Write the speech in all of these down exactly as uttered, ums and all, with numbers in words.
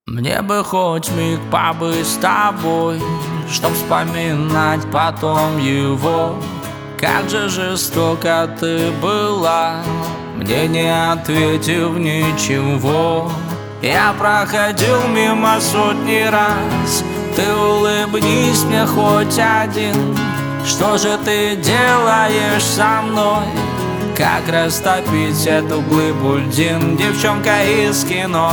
Мне бы хоть миг побыть с тобой, чтоб вспоминать потом его. Как же жестоко ты была, мне не ответив ничего. Я проходил мимо сотни раз, ты улыбнись мне хоть один. Что же ты делаешь со мной? Как растопить эту глыбу льдин? Девчонка из кино,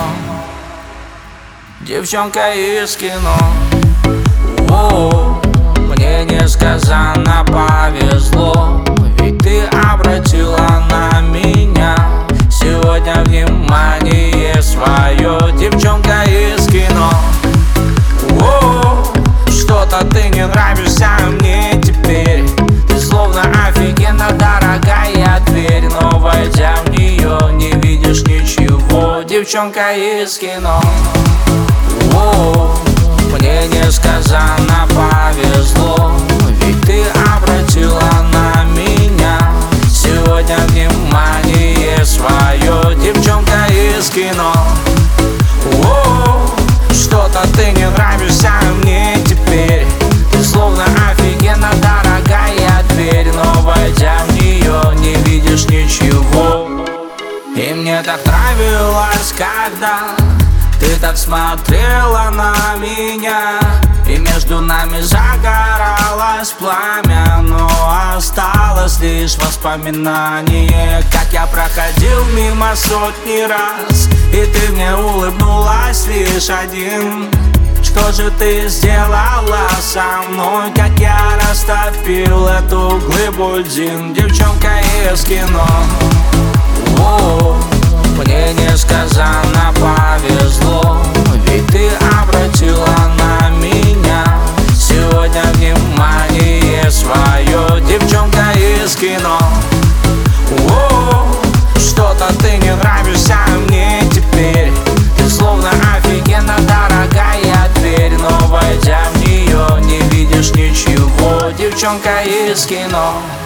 девчонка из кино. О, мне несказанно повезло, ведь ты обратила на меня сегодня внимание свое. Девчонка из кино. О, что-то ты не нравишься мне теперь. Ты словно офигенно дорогая дверь, но войдя в нее не видишь ничего. Девчонка из кино. О, мне несказанно повезло, ведь ты обратила на меня сегодня внимание свое. Девчонка из кино. О, что-то ты не нравишься мне теперь. Ты словно офигенно дорогая дверь, но войдя в нее не видишь ничего. И мне так нравилось, когда ты так смотрела на меня, и между нами загоралось пламя, но осталось лишь воспоминание. Как я проходил мимо сотни раз, и ты мне улыбнулась лишь один. Что же ты сделала со мной? Как я растопил эту глыбу льдин? Девчонка из кино. О, мне несказанно повезло, ведь ты обратила на меня сегодня внимание свое. Девчонка из кино. О, что-то ты не нравишься мне теперь. Ты словно офигенно дорогая дверь, но войдя в нее не видишь ничего. Девчонка из кино.